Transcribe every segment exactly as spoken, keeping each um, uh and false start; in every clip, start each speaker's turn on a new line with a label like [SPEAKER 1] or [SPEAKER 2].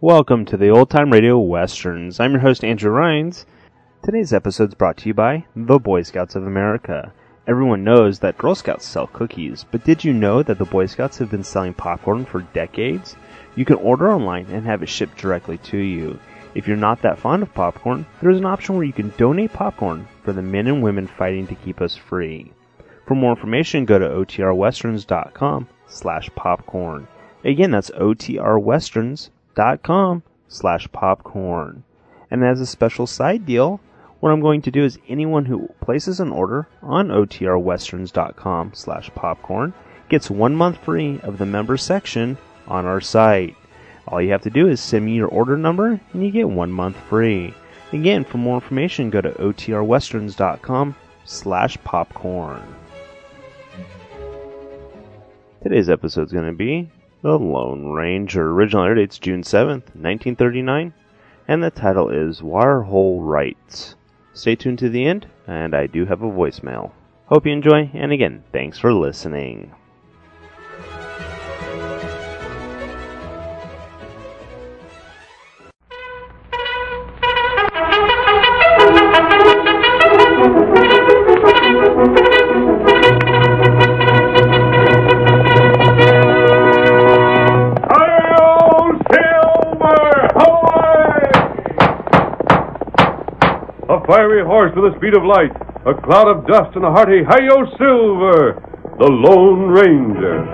[SPEAKER 1] Welcome to the Old Time Radio Westerns. I'm your host, Andrew Rhines. Today's episode is brought to you by the Boy Scouts of America. Everyone knows that Girl Scouts sell cookies, but did you know that the Boy Scouts have been selling popcorn for decades? You can order online and have it shipped directly to you. If you're not that fond of popcorn, there's an option where you can donate popcorn for the men and women fighting to keep us free. For more information, go to otrwesterns.com slash popcorn. Again, that's otrwesterns.com dot com slash popcorn. And as a special side deal, what I'm going to do is anyone who places an order on otrwesterns.com slash popcorn gets one month free of the member section on our site. All you have to do is send me your order number and you get one month free. Again, for more information, go to otrwesterns.com slash popcorn. Today's episode is going to be The Lone Ranger. Original air date's June seventh, nineteen thirty-nine, and the title is Warhol Writes. Stay tuned to the end, and I do have a voicemail. Hope you enjoy, and again, thanks for listening.
[SPEAKER 2] Fiery horse with the speed of light, a cloud of dust, and a hearty Hi-Yo Silver, the Lone Ranger.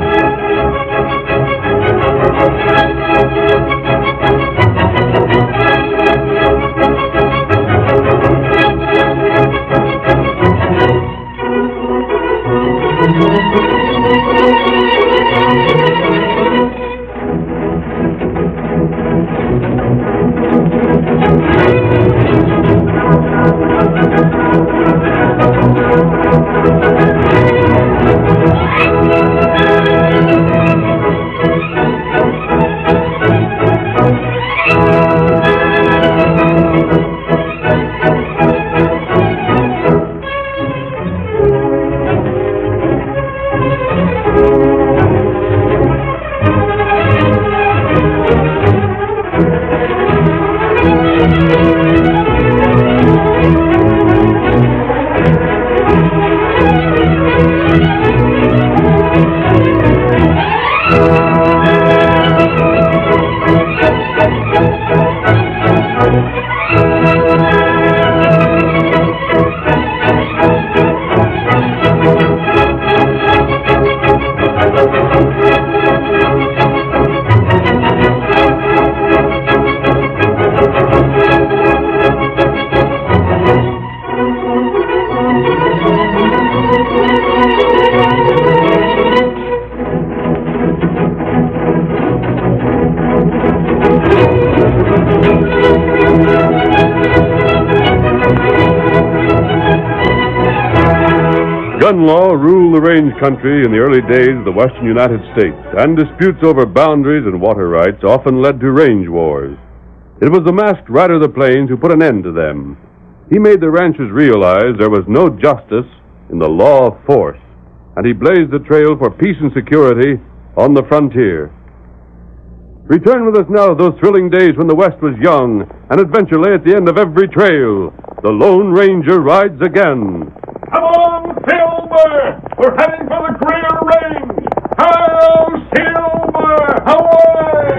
[SPEAKER 2] Gun law ruled the range country in the early days of the western United States, and disputes over boundaries and water rights often led to range wars. It was the masked rider of the plains who put an end to them. He made the ranchers realize there was no justice in the law of force, and he blazed the trail for peace and security on the frontier. Return with us now to those thrilling days when the West was young, and adventure lay at the end of every trail. The Lone Ranger rides again. Come on, Silver! We're heading for the Greater Range! Hello, Silver! Away!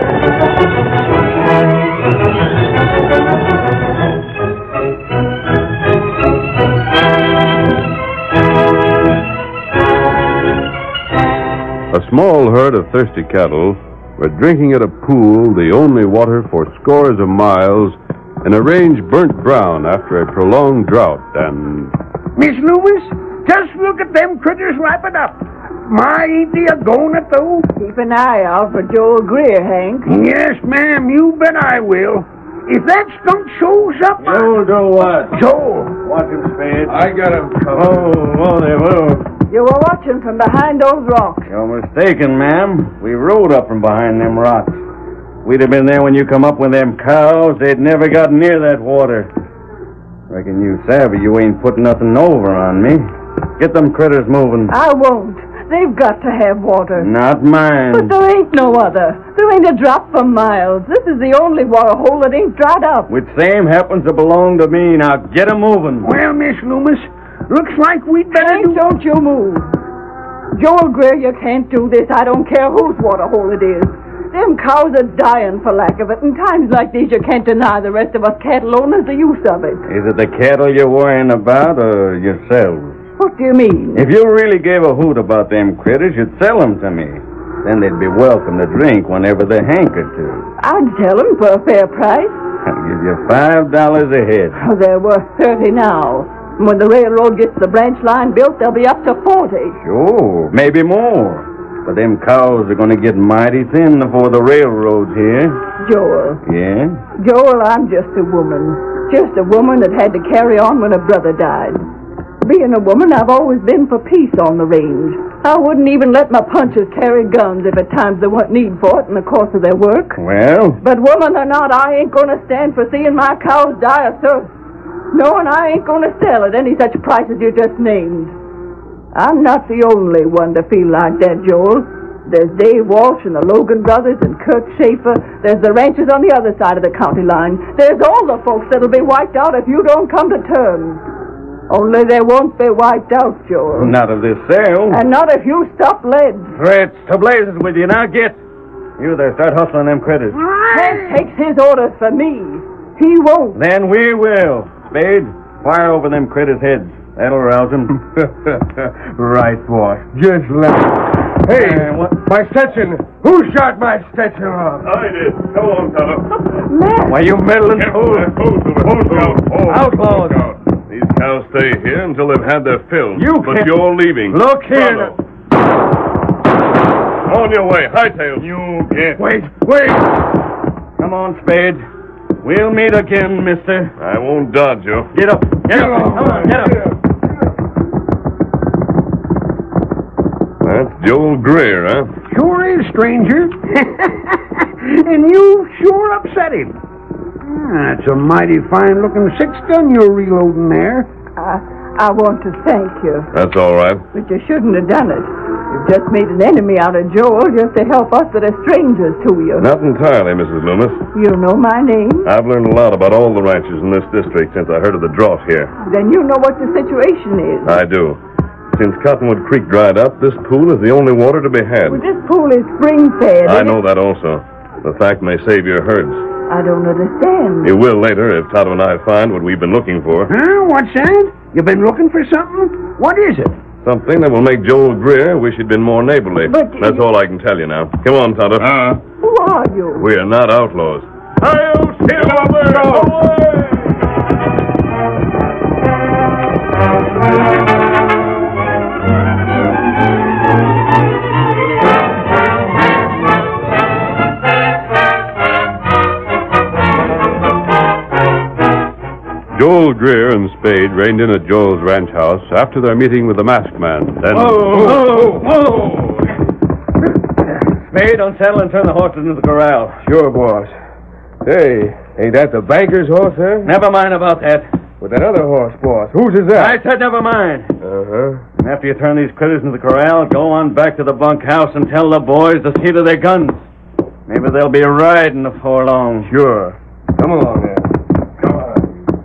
[SPEAKER 2] A small herd of thirsty cattle were drinking at a pool, the only water for scores of miles, in a range burnt brown after a prolonged drought, and...
[SPEAKER 3] Miss Loomis, just look at them critters lapping up. My, ain't they a-going it, though?
[SPEAKER 4] Keep an eye out for Joel Greer, Hank.
[SPEAKER 3] Yes, ma'am, you bet I will. If that skunk shows up...
[SPEAKER 5] Joel, do what?
[SPEAKER 3] Joel.
[SPEAKER 5] Watch him, Spade.
[SPEAKER 2] I got him
[SPEAKER 5] Oh, whoa there, whoa.
[SPEAKER 4] You were watching from behind those rocks.
[SPEAKER 5] You're mistaken, ma'am. We rode up from behind them rocks. We'd have been there when you come up with them cows. They'd never got near that water. Reckon you savvy you ain't putting nothing over on me. Get them critters moving.
[SPEAKER 4] I won't. They've got to have water.
[SPEAKER 5] Not mine.
[SPEAKER 4] But there ain't no other. There ain't a drop for miles. This is the only water hole that ain't dried up.
[SPEAKER 5] Which same happens to belong to me. Now get 'em moving.
[SPEAKER 3] Well, Miss Loomis, looks like we'd better
[SPEAKER 4] Hank,
[SPEAKER 3] do...
[SPEAKER 4] don't you move. Joel Greer, you can't do this. I don't care whose water hole it is. Them cows are dying for lack of it. In times like these, you can't deny the rest of us cattle owners the use of it.
[SPEAKER 5] Is it the cattle you're worrying about or yourselves?
[SPEAKER 4] What do you mean?
[SPEAKER 5] If you really gave a hoot about them critters, you'd sell 'em to me. Then they'd be welcome to drink whenever they hankered to.
[SPEAKER 4] I'd sell them for a fair price.
[SPEAKER 5] I'll give you five dollars a head.
[SPEAKER 4] Oh, they're worth thirty now. And when the railroad gets the branch line built, they'll be up to forty.
[SPEAKER 5] Sure, maybe more. But them cows are going to get mighty thin before the railroad's here.
[SPEAKER 4] Joel.
[SPEAKER 5] Yeah?
[SPEAKER 4] Joel, I'm just a woman. Just a woman that had to carry on when her brother died. Being a woman, I've always been for peace on the range. I wouldn't even let my punchers carry guns if at times there wasn't need for it in the course of their work.
[SPEAKER 5] Well?
[SPEAKER 4] But woman or not, I ain't going to stand for seeing my cows die of thirst. No, and I ain't going to sell at any such price as you just named. I'm not the only one to feel like that, Joel. There's Dave Walsh and the Logan brothers and Kurt Schaefer. There's the ranchers on the other side of the county line. There's all the folks that'll be wiped out if you don't come to terms. Only they won't be wiped out, Joel.
[SPEAKER 5] Not of this sale.
[SPEAKER 4] And not if you stop lead.
[SPEAKER 5] Threats to blazes with you. Now get. You there, start hustling them critters.
[SPEAKER 4] Hank takes his orders for me. He won't.
[SPEAKER 5] Then we will. Spade, fire over them critters' heads. That'll rouse them.
[SPEAKER 3] Right, boy. Just let me... Hey,
[SPEAKER 5] Uh, what?
[SPEAKER 3] my Stetson. Who shot my Stetson off?
[SPEAKER 2] I did. Come on, fella.
[SPEAKER 4] Matt.
[SPEAKER 5] Why, you meddling fool. Outlaws.
[SPEAKER 2] These cows stay here until they've had their fill.
[SPEAKER 5] You
[SPEAKER 2] But
[SPEAKER 5] can't-
[SPEAKER 2] you're leaving.
[SPEAKER 5] Look here.
[SPEAKER 2] Follow. On your way. Hightail. You get.
[SPEAKER 3] Wait, wait.
[SPEAKER 5] Come on, Spade. We'll meet again, mister.
[SPEAKER 2] I won't dodge you.
[SPEAKER 5] Get up. Get up. Come on, get up.
[SPEAKER 2] That's Joel Greer, huh?
[SPEAKER 3] Sure is, stranger. And you sure upset him. Ah, that's a mighty fine-looking six-gun you're reloading there.
[SPEAKER 4] I, I want to thank you,
[SPEAKER 2] That's all right.
[SPEAKER 4] but you shouldn't have done it. You've just made an enemy out of Joel just to help us that are strangers to you.
[SPEAKER 2] Not entirely, Missus Loomis.
[SPEAKER 4] You know my name?
[SPEAKER 2] I've learned a lot about all the ranches in this district since I heard of the drought here.
[SPEAKER 4] Then you know what the situation is.
[SPEAKER 2] I do. Since Cottonwood Creek dried up, this pool is the only water to be had.
[SPEAKER 4] Well, this pool is spring-fed.
[SPEAKER 2] I
[SPEAKER 4] and
[SPEAKER 2] know
[SPEAKER 4] it-
[SPEAKER 2] that also. The fact may save your herds.
[SPEAKER 4] I don't understand.
[SPEAKER 2] You will later if Tonto and I find what we've been looking for.
[SPEAKER 3] Huh? What's that? You been looking for something? What is it?
[SPEAKER 2] Something that will make Joel Greer wish he'd been more neighborly.
[SPEAKER 4] But-
[SPEAKER 2] That's all I can tell you now. Come on, Tonto.
[SPEAKER 5] Uh,
[SPEAKER 4] Who are you?
[SPEAKER 2] We are not outlaws. Joel Greer and Spade reined in at Joel's ranch house after their meeting with the masked man. Then,
[SPEAKER 5] Whoa, whoa. Spade, unsaddle and turn the horses into the corral.
[SPEAKER 3] Sure, boss. Hey, ain't that the banker's horse, huh?
[SPEAKER 5] Never mind about that.
[SPEAKER 3] With that other horse, boss. Whose is
[SPEAKER 5] I
[SPEAKER 3] that?
[SPEAKER 5] said never mind.
[SPEAKER 3] Uh-huh.
[SPEAKER 5] And after you turn these critters into the corral, go on back to the bunkhouse and tell the boys to see to their guns. Maybe they'll be riding before long.
[SPEAKER 3] Sure. Come along there. Come on.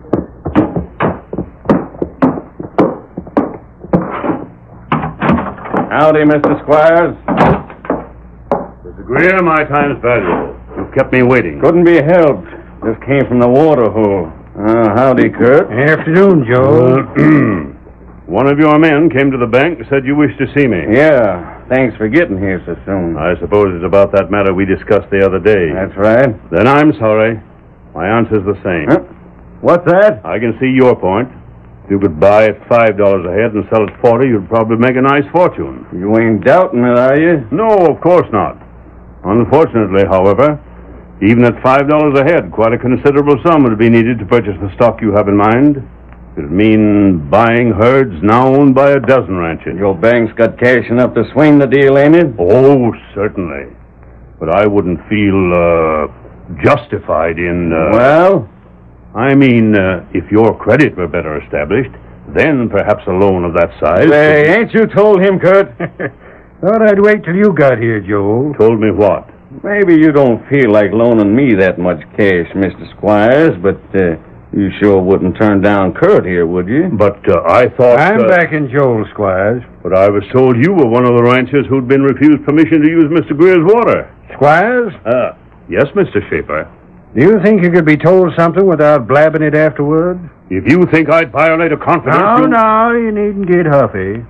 [SPEAKER 5] Howdy, Mister Squires.
[SPEAKER 2] Mister Greer, my time's valuable. You've kept me waiting.
[SPEAKER 5] Couldn't be helped. Just came from the water hole. Uh, howdy, Kurt.
[SPEAKER 3] Afternoon, Joe.
[SPEAKER 2] One of your men came to the bank and said you wished to see me.
[SPEAKER 5] Yeah, thanks for getting here so soon.
[SPEAKER 2] I suppose it's about that matter we discussed the other day.
[SPEAKER 5] That's right.
[SPEAKER 2] Then I'm sorry. My answer's the same.
[SPEAKER 5] Huh? What's that?
[SPEAKER 2] I can see your point. If you could buy at five dollars a head and sell at forty, you'd probably make a nice fortune.
[SPEAKER 5] You ain't doubting it, are you?
[SPEAKER 2] No, of course not. Unfortunately, however, even at five dollars a head, quite a considerable sum would be needed to purchase the stock you have in mind. It would mean buying herds now owned by a dozen ranches.
[SPEAKER 5] Your bank's got cash enough to swing the deal, ain't it?
[SPEAKER 2] Oh, certainly. But I wouldn't feel, uh, justified in, uh...
[SPEAKER 5] Well?
[SPEAKER 2] I mean, uh, if your credit were better established, then perhaps a loan of that size...
[SPEAKER 5] Say, ain't you told him, Kurt?
[SPEAKER 3] Thought I'd wait till you got here, Joel.
[SPEAKER 2] Told me what?
[SPEAKER 5] Maybe you don't feel like loaning me that much cash, Mister Squires, but uh, you sure wouldn't turn down Kurt here, would you?
[SPEAKER 2] But uh, I thought...
[SPEAKER 3] I'm
[SPEAKER 2] uh,
[SPEAKER 3] backing Joel, Squires.
[SPEAKER 2] But I was told you were one of the ranchers who'd been refused permission to use Mister Greer's water.
[SPEAKER 3] Squires?
[SPEAKER 2] Uh, yes, Mister Schaefer.
[SPEAKER 3] Do you think you could be told something without blabbing it afterward?
[SPEAKER 2] If you think I'd violate a confidence...
[SPEAKER 3] No,
[SPEAKER 2] you...
[SPEAKER 3] no, you needn't get huffy.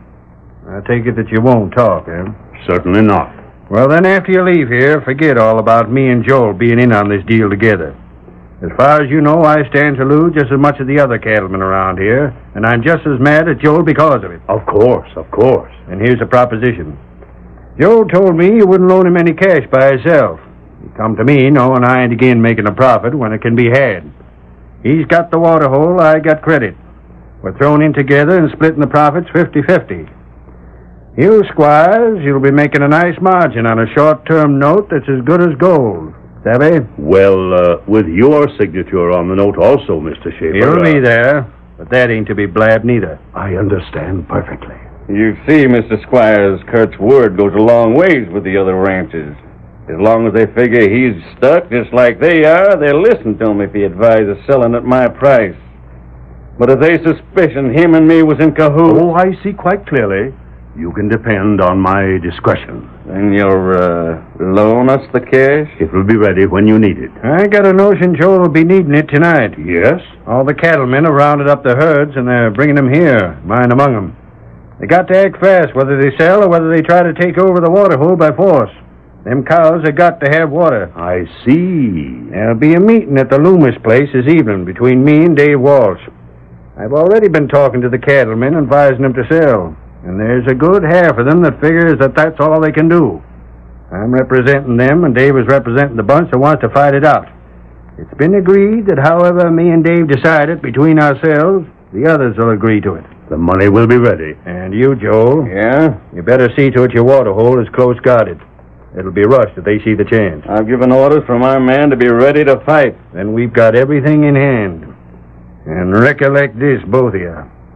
[SPEAKER 3] I take it that you won't talk, eh?
[SPEAKER 2] Certainly not.
[SPEAKER 3] Well, then after you leave here, forget all about me and Joel being in on this deal together. As far as you know, I stand to lose just as much as the other cattlemen around here, and I'm just as mad at Joel because of it.
[SPEAKER 2] Of course, of course.
[SPEAKER 3] And here's the proposition. Joel told me you wouldn't loan him any cash by himself. He come to me knowing I ain't again making a profit when it can be had. He's got the water hole, I got credit. We're thrown in together and splitting the profits fifty-fifty. You, Squires, you'll be making a nice margin on a short-term note that's as good as gold. Savvy?
[SPEAKER 2] Well, uh, with your signature on the note also, Mister Schaefer...
[SPEAKER 3] You'll
[SPEAKER 2] uh,
[SPEAKER 3] be there, but that ain't to be blabbed neither.
[SPEAKER 2] I understand perfectly.
[SPEAKER 5] You see, Mister Squires, Kurt's word goes a long ways with the other ranchers. As long as they figure he's stuck just like they are, they'll listen to him if he advises selling at my price. But if they suspicion him and me was in cahoots...
[SPEAKER 2] Oh, I see quite clearly. You can depend on my discretion.
[SPEAKER 5] Then you'll, uh, loan us the cash?
[SPEAKER 2] It will be ready when you need it.
[SPEAKER 3] I got a notion Joel will be needing it tonight.
[SPEAKER 2] Yes?
[SPEAKER 3] All the cattlemen have rounded up the herds, and they're bringing them here, mine among them. They got to act fast, whether they sell or whether they try to take over the water hole by force. Them cows have got to have water.
[SPEAKER 2] I see.
[SPEAKER 3] There'll be a meeting at the Loomis place this evening between me and Dave Walsh. I've already been talking to the cattlemen, advising them to sell. And there's a good half of them that figures that that's all they can do. I'm representing them, and Dave is representing the bunch that wants to fight it out. It's been agreed that however me and Dave decide it between ourselves, the others will agree to it.
[SPEAKER 2] The money will be ready.
[SPEAKER 3] And you, Joel,
[SPEAKER 5] Yeah?
[SPEAKER 3] you better see to it your water hole is close guarded. It'll be rushed if they see the chance.
[SPEAKER 5] I've given orders for my man to be ready to fight.
[SPEAKER 3] Then we've got everything in hand. And recollect this, both of you.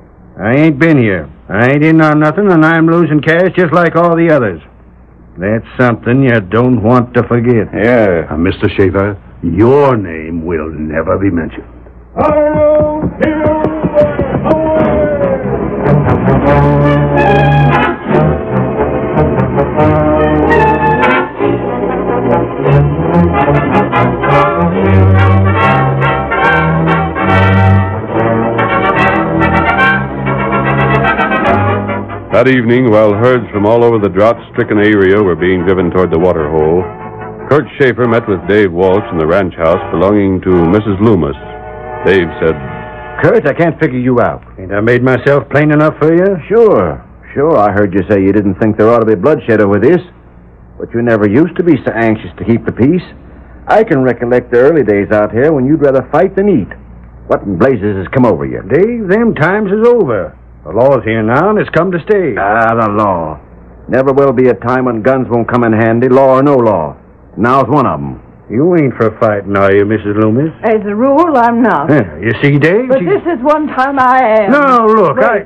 [SPEAKER 3] I ain't been here. I ain't in on nothing, and I'm losing cash just like all the others. That's something you don't want to forget.
[SPEAKER 5] Yeah.
[SPEAKER 2] Uh, Mister Schaefer, your name will never be mentioned. That evening, while herds from all over the drought-stricken area were being driven toward the water hole, Kurt Schaefer met with Dave Walsh in the ranch house belonging to Missus Loomis. Dave said,
[SPEAKER 6] Kurt, I can't figure you out.
[SPEAKER 3] Ain't I made myself plain enough for you?
[SPEAKER 6] Sure, sure, I heard you say you didn't think there ought to be bloodshed over this. But you never used to be so anxious to keep the peace. I can recollect the early days out here when you'd rather fight than eat. What in blazes has come over you?
[SPEAKER 3] Dave, them times is over. The law's here now, and it's come to stay.
[SPEAKER 6] Ah, the law. Never will be a time when guns won't come in handy, law or no law. Now's one of them.
[SPEAKER 3] You ain't for fighting, are you, Missus Loomis?
[SPEAKER 4] As a rule, I'm not.
[SPEAKER 3] Yeah, you see, Dave?
[SPEAKER 4] But
[SPEAKER 3] she-
[SPEAKER 4] this is one time I am.
[SPEAKER 3] No, look,
[SPEAKER 4] Wait.
[SPEAKER 3] I...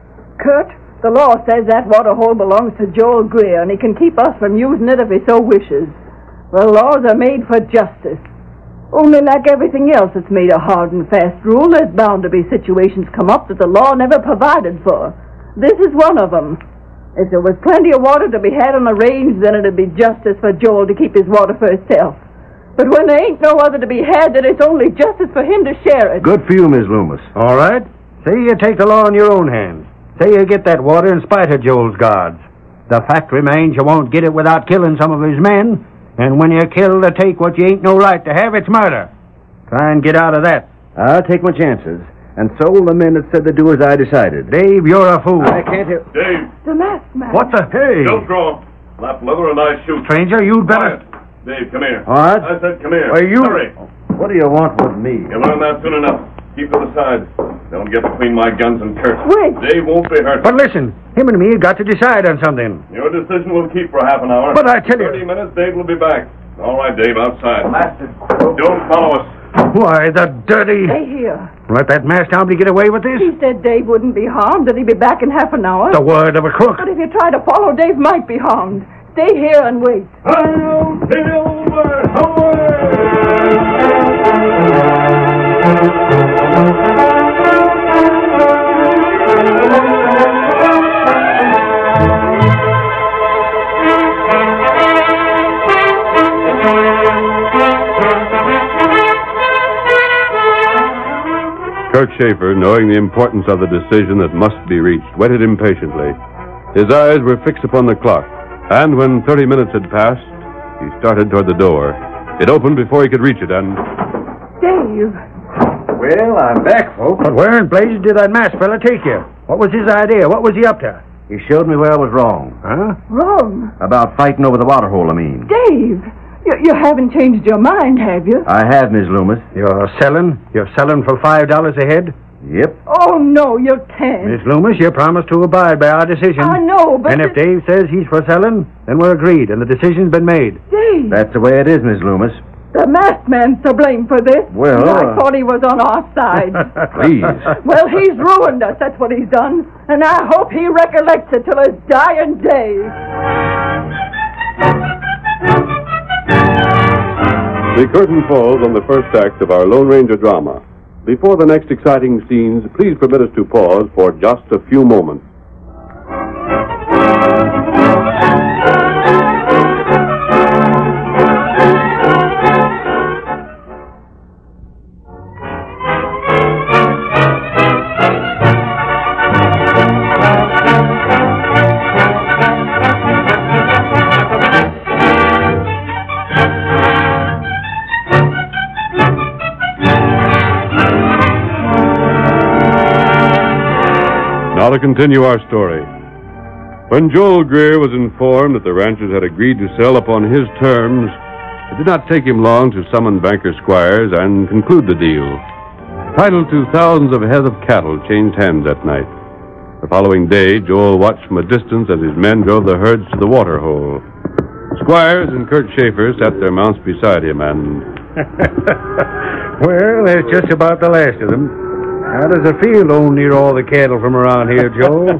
[SPEAKER 4] Kurt, the law says that water hole belongs to Joel Greer, and he can keep us from using it if he so wishes. Well, laws are made for justice. Only like everything else that's made a hard and fast rule, there's bound to be situations come up that the law never provided for. This is one of them. If there was plenty of water to be had on the range, then it'd be justice for Joel to keep his water for himself. But when there ain't no other to be had, then it's only justice for him to share it.
[SPEAKER 6] Good for you, Miss Loomis.
[SPEAKER 3] All right. Say you take the law in your own hands. Say you get that water in spite of Joel's guards. The fact remains you won't get it without killing some of his men. And when you kill to take what you ain't no right to have, it's murder. Try and get out of that.
[SPEAKER 6] I'll take my chances. And so will the men that said to do as I decided.
[SPEAKER 3] Dave, you're a fool.
[SPEAKER 6] I can't hear...
[SPEAKER 2] Dave,
[SPEAKER 4] The masked man.
[SPEAKER 3] What the... Hey!
[SPEAKER 2] don't draw. Lap leather and I shoot.
[SPEAKER 3] Stranger, you'd better...
[SPEAKER 2] Quiet. Dave, come here.
[SPEAKER 6] All right.
[SPEAKER 2] I said come here.
[SPEAKER 6] Are you...
[SPEAKER 2] Hurry.
[SPEAKER 6] What do you want with me?
[SPEAKER 2] You learn that soon enough. Keep to the side. Don't get between my guns and Kurt.
[SPEAKER 4] Wait.
[SPEAKER 2] Dave won't be hurt.
[SPEAKER 3] But listen, him and me have got to decide on something.
[SPEAKER 2] Your decision will keep for half an hour.
[SPEAKER 3] But I tell you-
[SPEAKER 2] Thirty minutes, Dave will be back. All right, Dave, outside.
[SPEAKER 6] Master.
[SPEAKER 2] Don't follow us.
[SPEAKER 3] Why, the dirty...
[SPEAKER 4] Stay here.
[SPEAKER 3] Let that masked hombre get away with this?
[SPEAKER 4] He said Dave wouldn't be harmed, that he'd be back in half an hour.
[SPEAKER 3] The word of a crook.
[SPEAKER 4] But if you try to follow, Dave might be harmed. Stay here and wait.
[SPEAKER 2] I'll Silver, Kurt Schaefer, knowing the importance of the decision that must be reached, waited impatiently. His eyes were fixed upon the clock, and when thirty minutes had passed, he started toward the door. It opened before he could reach it, and...
[SPEAKER 4] Dave.
[SPEAKER 6] Well, I'm back, folks.
[SPEAKER 3] But where in blazes did that masked fella take you? What was his idea? What was he up to?
[SPEAKER 6] He showed me where I was wrong.
[SPEAKER 3] Huh?
[SPEAKER 4] Wrong.
[SPEAKER 6] About fighting over the water hole, I mean.
[SPEAKER 4] Dave, you, you haven't changed your mind, have you?
[SPEAKER 6] I have, Miss Loomis.
[SPEAKER 3] You're selling? You're selling for five dollars a head?
[SPEAKER 6] Yep.
[SPEAKER 4] Oh, no, you can't.
[SPEAKER 3] Miss Loomis, you promised to abide by our decision.
[SPEAKER 4] I know, but...
[SPEAKER 3] And if Dave says he's for selling, then we're agreed, and the decision's been made.
[SPEAKER 4] Dave,
[SPEAKER 6] That's the way it is, Miss Loomis.
[SPEAKER 4] the masked man's to blame for this.
[SPEAKER 6] Well,
[SPEAKER 4] I
[SPEAKER 6] uh-
[SPEAKER 4] thought he was on our side.
[SPEAKER 6] Please.
[SPEAKER 4] Well, he's ruined us, that's what he's done. And I hope he recollects it till his dying day.
[SPEAKER 2] The curtain falls on the first act of our Lone Ranger drama. Before the next exciting scenes, please permit us to pause for just a few moments. Now to continue our story. When Joel Greer was informed that the ranchers had agreed to sell upon his terms, it did not take him long to summon banker Squires and conclude the deal. Title to thousands of head of cattle changed hands that night. The following day, Joel watched from a distance as his men drove the herds to the water hole. Squires and Kurt Schaefer sat their mounts beside him, and...
[SPEAKER 3] Well, that's just about the last of them. How does it feel to own near all the cattle from around here, Joel?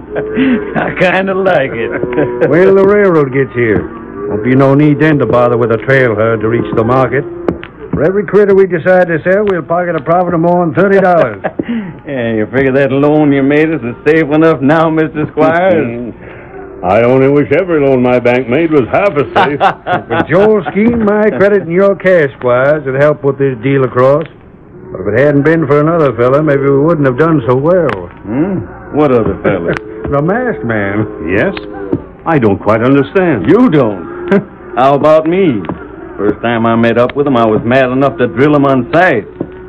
[SPEAKER 5] I kind of like it.
[SPEAKER 3] Wait till the railroad gets here. Won't be no need then to bother with a trail herd to reach the market. For every critter we decide to sell, we'll pocket a profit of more than thirty dollars.
[SPEAKER 5] Yeah, you figure that loan you made us is safe enough now, Mister Squires?
[SPEAKER 2] I only wish every loan my bank made was half as safe.
[SPEAKER 3] But Joel's scheme, my credit and your cash, Squires, would help put this deal across. But if it hadn't been for another fella, maybe we wouldn't have done so well.
[SPEAKER 5] Hmm? What other fella?
[SPEAKER 3] The masked man.
[SPEAKER 2] Yes? I don't quite understand.
[SPEAKER 5] You don't. How about me? First time I met up with him, I was mad enough to drill him on sight.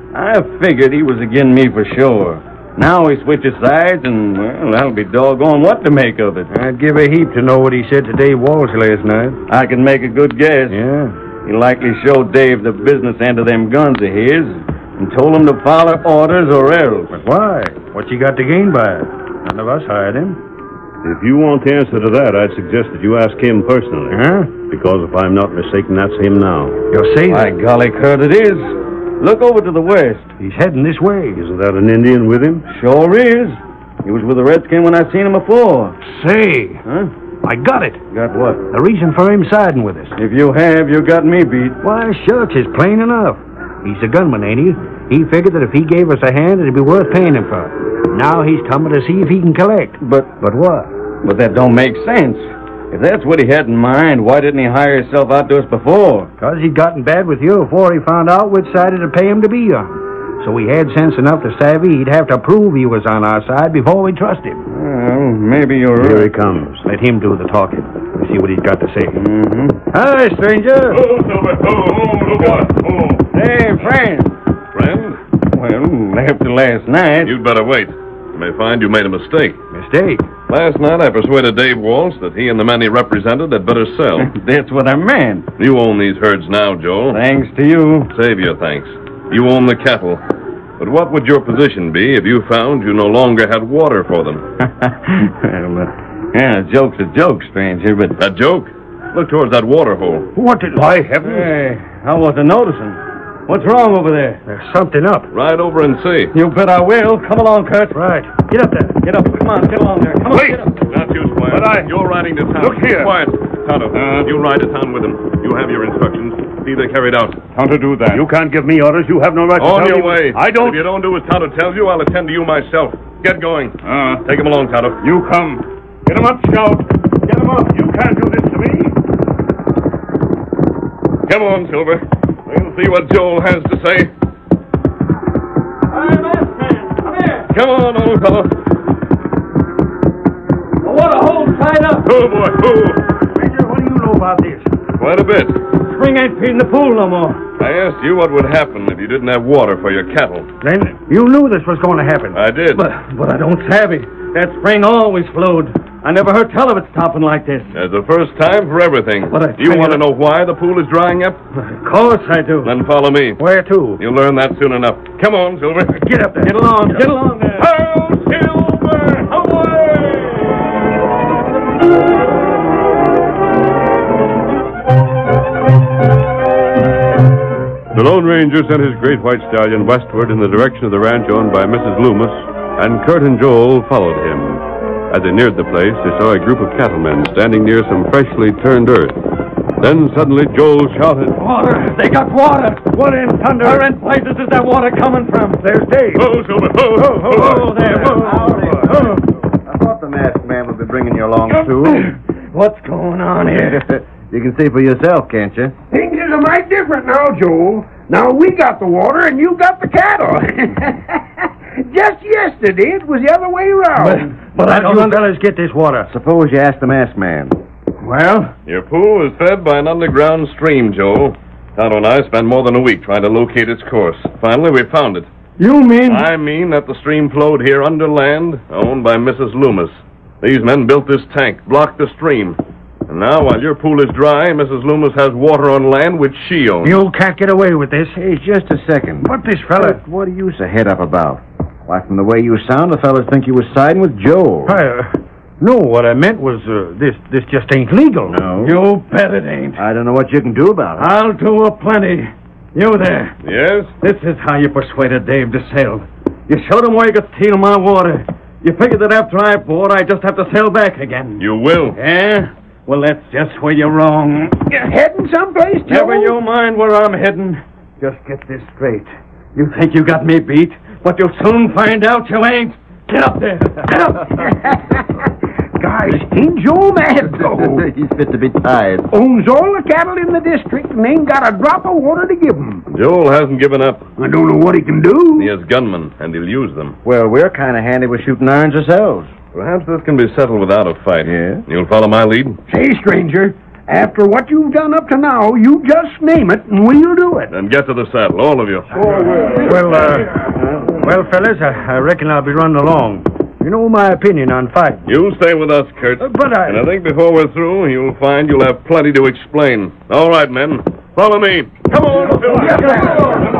[SPEAKER 5] I figured he was agin me for sure. Now he switches sides, and, well, that'll be doggone what to make of it.
[SPEAKER 3] I'd give a heap to know what he said to Dave Walsh last night.
[SPEAKER 5] I can make a good guess.
[SPEAKER 3] Yeah?
[SPEAKER 5] He likely showed Dave the business end of them guns of his and told him to follow orders or else.
[SPEAKER 3] But why? What's he got to gain by it? None of us hired him.
[SPEAKER 2] If you want the answer to that, I'd suggest that you ask him personally.
[SPEAKER 3] Huh?
[SPEAKER 2] Because if I'm not mistaken, that's him now.
[SPEAKER 3] You'll see
[SPEAKER 5] By
[SPEAKER 3] that.
[SPEAKER 5] golly, Kurt, it is. Look over to the west.
[SPEAKER 3] He's heading this way.
[SPEAKER 2] Isn't that an Indian with him?
[SPEAKER 5] Sure is. He was with a redskin when I seen him before.
[SPEAKER 3] Say,
[SPEAKER 5] Huh?
[SPEAKER 3] I got it.
[SPEAKER 5] Got what?
[SPEAKER 3] The reason for him siding with us.
[SPEAKER 5] If you have, you got me beat.
[SPEAKER 3] Why, shucks, it's plain enough. He's a gunman, ain't he? He figured that if he gave us a hand, it'd be worth paying him for. Now he's coming to see if he can collect.
[SPEAKER 5] But
[SPEAKER 3] But what?
[SPEAKER 5] but that don't make sense. If that's what he had in mind, why didn't he hire himself out to us before?
[SPEAKER 3] Because he'd gotten bad with you before he found out which side to pay him to be on. So he had sense enough to savvy he'd have to prove he was on our side before we trust him.
[SPEAKER 5] Well, maybe you're
[SPEAKER 3] Here he
[SPEAKER 5] right.
[SPEAKER 3] comes. Let him do the talking. Let's see what he's got to say.
[SPEAKER 5] Mm-hmm.
[SPEAKER 3] Hi, stranger.
[SPEAKER 2] Oh, Silver. Oh, oh, look out. Oh.
[SPEAKER 5] Hey, friend.
[SPEAKER 2] Friend?
[SPEAKER 5] Well, after last night...
[SPEAKER 7] You'd better wait. You may find you made a mistake.
[SPEAKER 3] Mistake.
[SPEAKER 7] Last night I persuaded Dave Walsh that he and the men he represented had better sell.
[SPEAKER 5] That's what I meant.
[SPEAKER 7] You own these herds now, Joel.
[SPEAKER 5] Thanks to you.
[SPEAKER 7] Save your thanks. You own the cattle. But what would your position be if you found you no longer had water for them?
[SPEAKER 5] well, uh, yeah, a joke's a joke, stranger, but...
[SPEAKER 7] That joke? Look towards that water hole.
[SPEAKER 3] What did... Why, heavens.
[SPEAKER 5] Hey, I wasn't noticing.
[SPEAKER 3] What's wrong over there? There's something up.
[SPEAKER 7] Ride over and see.
[SPEAKER 3] You bet I will. Come along, Kurt. Right. Get up there. Get up. Come on, get along there. Come
[SPEAKER 7] Wait!
[SPEAKER 3] on, get up.
[SPEAKER 7] Not you, Squire.
[SPEAKER 2] But I-
[SPEAKER 7] You're riding to town.
[SPEAKER 2] Look here.
[SPEAKER 7] Quiet. Tonto, uh, you ride to town with him. You have your instructions. See they're carried out.
[SPEAKER 2] How to do that? You can't give me orders. You have no right to
[SPEAKER 7] On
[SPEAKER 2] tell
[SPEAKER 7] your
[SPEAKER 2] me.
[SPEAKER 7] way.
[SPEAKER 2] I don't.
[SPEAKER 7] If you don't do as Tonto tells you, I'll attend to you myself. Get going.
[SPEAKER 2] Uh,
[SPEAKER 7] Take him along, Tonto.
[SPEAKER 2] you come. Get him up, Scout. Get him up. You can't do this to me.
[SPEAKER 7] Come on, Silver. We'll see what Joel has to say.
[SPEAKER 3] Hey, masked man. Come here.
[SPEAKER 7] Come on, old fellow.
[SPEAKER 3] The water hole's tied up.
[SPEAKER 7] Oh, boy. Oh,
[SPEAKER 3] Ranger, what do you know about this?
[SPEAKER 7] quite a bit.
[SPEAKER 3] Spring ain't feeding the pool no more.
[SPEAKER 7] I asked you what would happen if you didn't have water for your cattle.
[SPEAKER 3] Then you knew this was going to happen.
[SPEAKER 7] I did.
[SPEAKER 3] But, but I don't savvy. That spring always flowed. I never heard tell of it stopping like this.
[SPEAKER 7] There's a first time for everything.
[SPEAKER 3] But I
[SPEAKER 7] Do you
[SPEAKER 3] tell
[SPEAKER 7] want to
[SPEAKER 3] you-
[SPEAKER 7] know why the pool is drying up?
[SPEAKER 3] Of course I do.
[SPEAKER 7] Then follow me.
[SPEAKER 3] Where to?
[SPEAKER 7] You'll learn that soon enough. Come on, Silver.
[SPEAKER 3] Get up there. Get along. Get along there.
[SPEAKER 7] Ho, Silver! Away!
[SPEAKER 2] The Lone Ranger sent his great white stallion westward in the direction of the ranch owned by Missus Loomis, and Kurt and Joel followed him. As they neared the place, they saw a group of cattlemen standing near some freshly turned earth. Then suddenly Joel shouted,
[SPEAKER 3] Water. They got water. What in thunder? Where in places is that water coming from? There's Dave.
[SPEAKER 7] Ho, Silver! Ho, ho, ho!
[SPEAKER 3] Oh, there. Oh.
[SPEAKER 6] I thought the masked man would be bringing you along, too.
[SPEAKER 3] What's going on here?
[SPEAKER 6] You can see for yourself, can't you?
[SPEAKER 8] Things is a mite different now, Joel. Now we got the water and you got the cattle. Just yesterday it was the other way around.
[SPEAKER 3] But I don't you fellas get this water.
[SPEAKER 6] Suppose you ask the masked man.
[SPEAKER 3] Well?
[SPEAKER 7] Your pool is fed by an underground stream, Joel. Tonto and I spent more than a week trying to locate its course. Finally, we found it.
[SPEAKER 3] You mean?
[SPEAKER 7] I mean that the stream flowed here under land, owned by Missus Loomis. These men built this tank, blocked the stream. And now, while your pool is dry, Missus Loomis has water on land which she owns.
[SPEAKER 3] You can't get away with this.
[SPEAKER 6] Hey, just a second.
[SPEAKER 3] What this fella?
[SPEAKER 6] Kurt, what are you so head up about? Why, from the way you sound, the fellas think you was siding with Joel.
[SPEAKER 3] I, uh, no, what I meant was uh, this this just ain't legal.
[SPEAKER 6] No.
[SPEAKER 3] You bet it ain't.
[SPEAKER 6] I don't know what you can do about it.
[SPEAKER 3] I'll do a plenty. You there.
[SPEAKER 7] Yes?
[SPEAKER 3] This is how you persuaded Dave to sail. You showed him where you could steal my water. You figured that after I bought, I just have to sail back again.
[SPEAKER 7] You will.
[SPEAKER 3] Yeah? Well, that's just where you're wrong.
[SPEAKER 8] You're heading someplace, Joel?
[SPEAKER 3] Never you mind where I'm heading. Just get this straight. You think you got me beat, but you'll soon find out you ain't. Get up there. Get up.
[SPEAKER 8] Guys, ain't Joel mad, though?
[SPEAKER 6] He's fit to be tied.
[SPEAKER 8] Owns all the cattle in the district and ain't got a drop of water to give 'em.
[SPEAKER 7] Joel hasn't given up.
[SPEAKER 8] I don't know what he can do.
[SPEAKER 7] He has gunmen, and he'll use them.
[SPEAKER 6] Well, we're kind of handy with shooting irons ourselves.
[SPEAKER 7] Perhaps this can be settled without a fight.
[SPEAKER 6] Yeah?
[SPEAKER 7] You'll follow my lead?
[SPEAKER 8] Say, stranger, after what you've done up to now, you just name it and we'll do it.
[SPEAKER 7] Then get to the saddle, all of you.
[SPEAKER 3] Well, uh, well, fellas, I, I reckon I'll be running along. You know my opinion on fighting.
[SPEAKER 7] You'll stay with us, Kurt.
[SPEAKER 3] Uh, but I...
[SPEAKER 7] And I think before we're through, you'll find you'll have plenty to explain. All right, men. Follow me. Come on, Phil.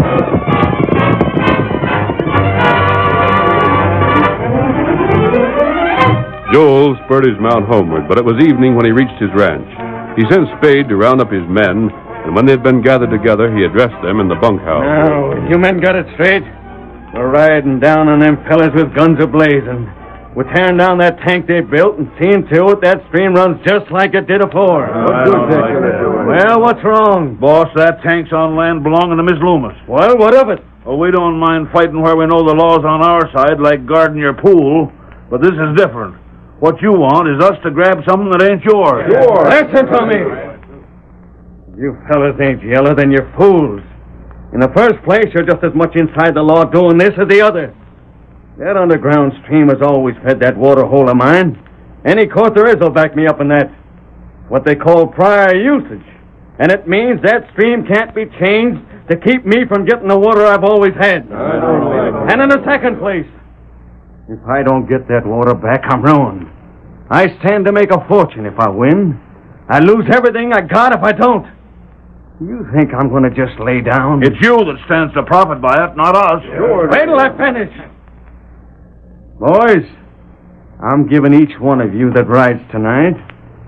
[SPEAKER 2] Joel spurred his mount homeward, but it was evening when he reached his ranch. He sent Spade to round up his men, and when they'd been gathered together, he addressed them in the bunkhouse.
[SPEAKER 3] Now, you men got it straight. We're riding down on them fellas with guns a-blazing. We're tearing down that tank they built and seeing to it that stream runs just like it did afore.
[SPEAKER 6] What good is that?
[SPEAKER 3] Well, what's wrong?
[SPEAKER 9] Boss, that tank's on land belonging to Miss Loomis.
[SPEAKER 3] Well, what of it?
[SPEAKER 9] Well, we don't mind fighting where we know the law's on our side, like guarding your pool, but this is different. What you want is us to grab something that ain't yours.
[SPEAKER 3] Sure. Listen to me. You fellas ain't yellow, then you're fools. In the first place, you're just as much inside the law doing this as the other. That underground stream has always fed that water hole of mine. Any court there is will back me up in that. What they call prior usage. And it means that stream can't be changed to keep me from getting the water I've always had. And in the second place, if I don't get that water back, I'm ruined. I stand to make a fortune if I win. I lose everything I got if I don't. You think I'm going to just lay down?
[SPEAKER 9] It's you that stands to profit by it, not us.
[SPEAKER 3] Sure. Wait till I finish. Boys, I'm giving each one of you that rides tonight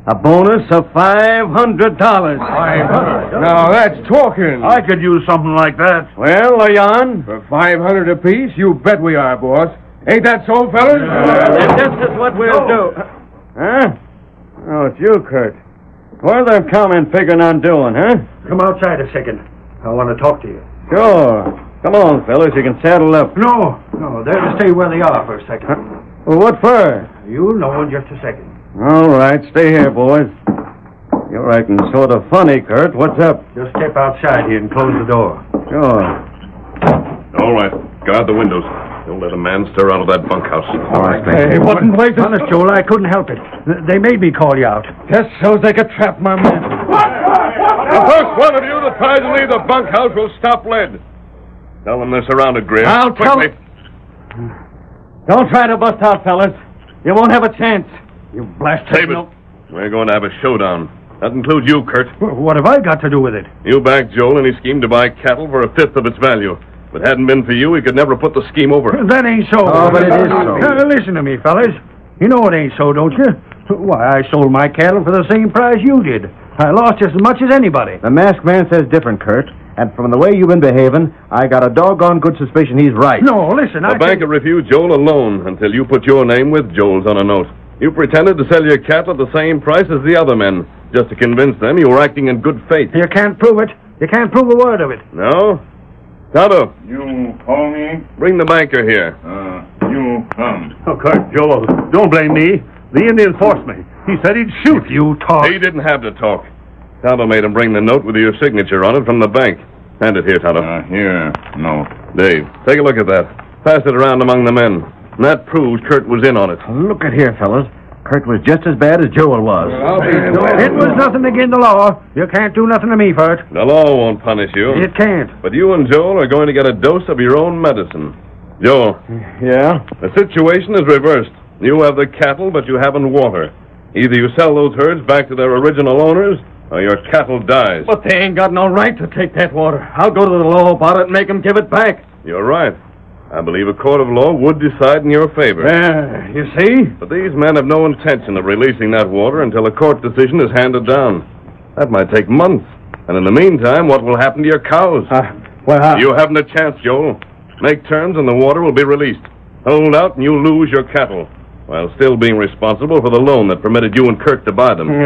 [SPEAKER 6] A bonus of five hundred dollars.
[SPEAKER 8] Five hundred. Now that's talking.
[SPEAKER 9] I could use something like that.
[SPEAKER 6] Well, Leon?
[SPEAKER 8] For five hundred apiece, you bet we are, boss. Ain't that so, fellas?
[SPEAKER 6] Yeah, this is what we'll do. Huh? Oh, it's you, Kurt. What are they common figuring on doing, huh?
[SPEAKER 3] Come outside a second. I want to talk to you.
[SPEAKER 6] Sure. Come on, fellas. You can saddle up.
[SPEAKER 3] No, no, they're to stay where they are for a second.
[SPEAKER 6] Well, what for?
[SPEAKER 3] You'll know in just a second.
[SPEAKER 6] All right. Stay here, boys. You're acting sort of funny, Kurt. What's up?
[SPEAKER 3] Just step outside here and close the door.
[SPEAKER 6] Sure.
[SPEAKER 7] All right. Guard the windows. Don't let a man stir out of that bunkhouse.
[SPEAKER 6] All right,
[SPEAKER 3] Hey, wasn't places. Honest, Joel, I couldn't help it. They made me call you out.
[SPEAKER 8] Just so they could trap my men.
[SPEAKER 7] The first one of you that tries to leave the bunkhouse will stop lead. Tell them they're surrounded, Greer.
[SPEAKER 6] I'll tell-
[SPEAKER 7] Quickly.
[SPEAKER 6] Don't try to bust out, fellas. You won't have a chance. You blast
[SPEAKER 7] Save it. We're going to have a showdown. That includes you, Kurt.
[SPEAKER 3] What have I got to do with it?
[SPEAKER 7] You backed Joel and he schemed to buy cattle for a fifth of its value. If it hadn't been for you, he could never put the scheme over.
[SPEAKER 3] That ain't so.
[SPEAKER 6] Oh, but it is so.
[SPEAKER 3] Uh, listen to me, fellas. You know it ain't so, don't you? Why, I sold my cattle for the same price you did. I lost just as much as anybody.
[SPEAKER 6] The masked man says different, Kurt. And from the way you've been behaving, I got a doggone good suspicion he's right.
[SPEAKER 3] No, listen,
[SPEAKER 7] The
[SPEAKER 3] I...
[SPEAKER 7] banker refused Joel a loan until you put your name with Joel's on a note. You pretended to sell your cattle at the same price as the other men, just to convince them you were acting in good faith.
[SPEAKER 3] You can't prove it. You can't prove a word of it.
[SPEAKER 7] No? Tonto,
[SPEAKER 10] You call me?
[SPEAKER 7] bring the banker here.
[SPEAKER 10] Uh, you come.
[SPEAKER 9] Oh, Kurt, Joel, don't blame me. The Indian forced me. He said he'd shoot.
[SPEAKER 3] If you talk...
[SPEAKER 7] He didn't have to talk. Tonto made him bring the note with your signature on it from the bank. Hand it here, Tonto.
[SPEAKER 10] Uh, here, no.
[SPEAKER 7] Dave, take a look at that. Pass it around among the men. And that proves Kurt was in on it.
[SPEAKER 6] Look at here, fellas. Kurt was just as bad as Joel was.
[SPEAKER 3] It was nothing against the law. You can't do nothing to me for it.
[SPEAKER 7] The law won't punish you.
[SPEAKER 3] It can't.
[SPEAKER 7] But you and Joel are going to get a dose of your own medicine. Joel,
[SPEAKER 6] Yeah?
[SPEAKER 7] the situation is reversed. You have the cattle, but you haven't water. Either you sell those herds back to their original owners, or your cattle dies.
[SPEAKER 6] But they ain't got no right to take that water. I'll go to the law about it and make them give it back.
[SPEAKER 7] You're right. I believe a court of law would decide in your favor.
[SPEAKER 6] Yeah, you see?
[SPEAKER 7] But these men have no intention of releasing that water until a court decision is handed down. That might take months. And in the meantime, what will happen to your cows?
[SPEAKER 6] Uh, well, I...
[SPEAKER 7] You haven't a chance, Joel. Make terms and the water will be released. Hold out and you'll lose your cattle, while still being responsible for the loan that permitted you and Kirk to buy them.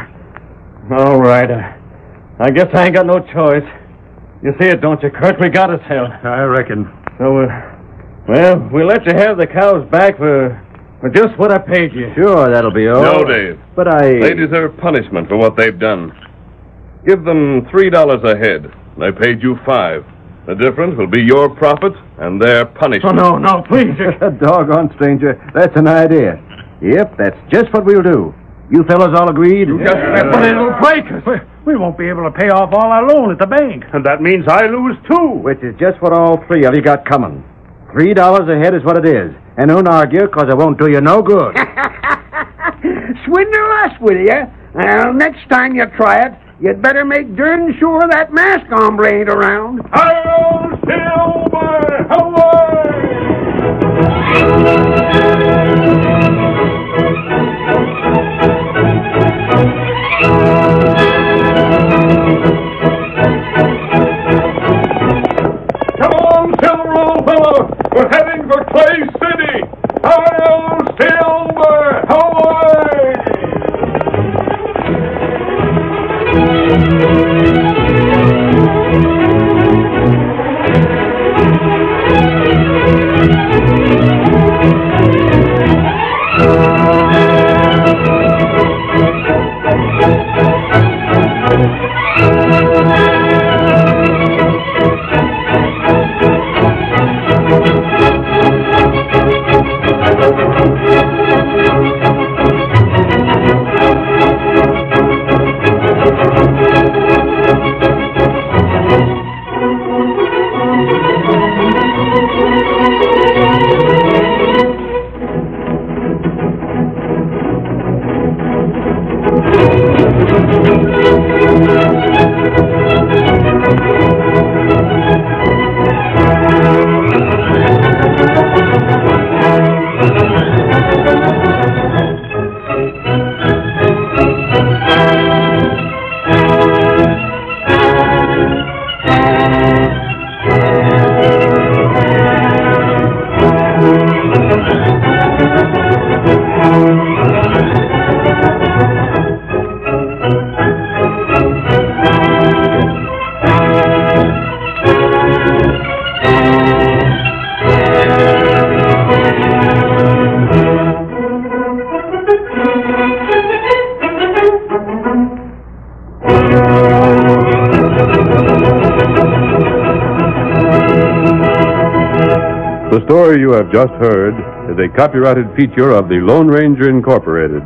[SPEAKER 6] Uh, all right. Uh, I guess I ain't got no choice. You see it, don't you, Kurt? We got us held.
[SPEAKER 3] I reckon.
[SPEAKER 6] So, uh, well, we'll let you have the cows back for, for just what I paid you. Sure, that'll be all.
[SPEAKER 7] No, Dave.
[SPEAKER 6] But I...
[SPEAKER 7] They deserve punishment for what they've done. Give them three dollars a head. They paid you five. The difference will be your profit and their punishment.
[SPEAKER 6] Oh, no, no, please. Doggone, stranger. That's an idea. Yep, that's just what we'll do. You fellas all agreed?
[SPEAKER 3] Yeah. But it'll break us. We, we won't be able to pay off all our loan at the bank.
[SPEAKER 9] And that means I lose, too.
[SPEAKER 6] Which is just what all three of you got coming. Three dollars a head is what it is. And don't argue, because it won't do you no good.
[SPEAKER 8] Swindle us, will you? Well, next time you try it, you'd better make darn sure that masked hombre ain't around.
[SPEAKER 10] Hail, Silver! Come on, Silver, old fellow! We're heading for Clay City! Hail, Silver! Away! Thank you.
[SPEAKER 2] The story you have just heard is a copyrighted feature of the Lone Ranger Incorporated.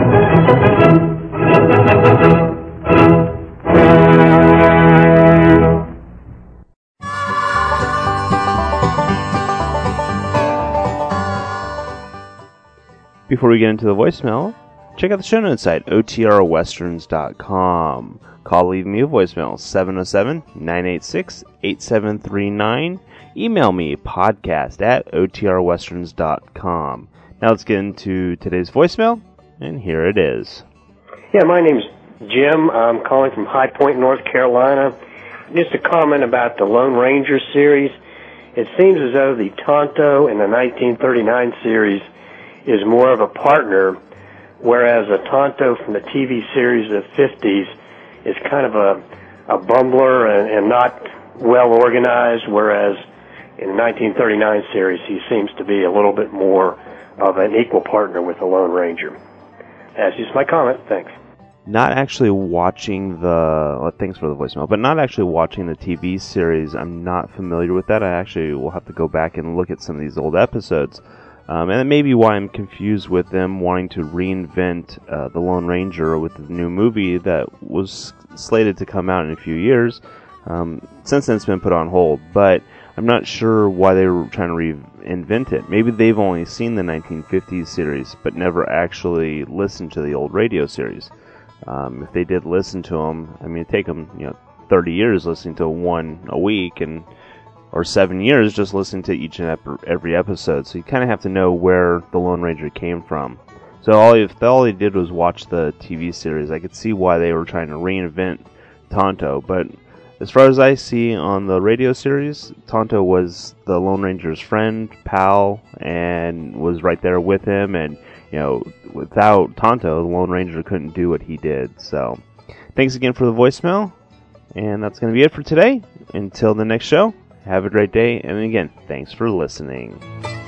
[SPEAKER 1] Before we get into the voicemail, check out the show notes at O T R westerns dot com. Call, leave me a voicemail, seven oh seven, nine eight six, eight seven three nine. Email me, podcast at O T R westerns dot com. Now let's get into today's voicemail, and here it is.
[SPEAKER 11] Yeah, my name's Jim. I'm calling from High Point, North Carolina. Just a comment about the Lone Ranger series. It seems as though the Tonto in the nineteen thirty-nine series is more of a partner, whereas a Tonto from the T V series of the fifties is kind of a, a bumbler and, and not well organized, whereas in the nineteen thirty-nine series he seems to be a little bit more of an equal partner with the Lone Ranger. That's just my comment. Thanks.
[SPEAKER 1] Not actually watching the... Well, thanks for the voicemail, but not actually watching the T V series. I'm not familiar with that. I actually will have to go back and look at some of these old episodes. Um, and that may be why I'm confused with them wanting to reinvent uh, the Lone Ranger with the new movie that was slated to come out in a few years. Um, since then, it's been put on hold, but I'm not sure why they were trying to reinvent it. Maybe they've only seen the nineteen fifties series, but never actually listened to the old radio series. Um, if they did listen to them, I mean, it'd take them, you know, thirty years listening to one a week, and or seven years just listening to each and every episode. So you kind of have to know where the Lone Ranger came from. So all if all they did was watch the T V series, I could see why they were trying to reinvent Tonto. But as far as I see on the radio series, Tonto was the Lone Ranger's friend, pal, and was right there with him. And, you know, without Tonto, the Lone Ranger couldn't do what he did. So thanks again for the voicemail. And that's going to be it for today. Until the next show. Have a great day, and again, thanks for listening.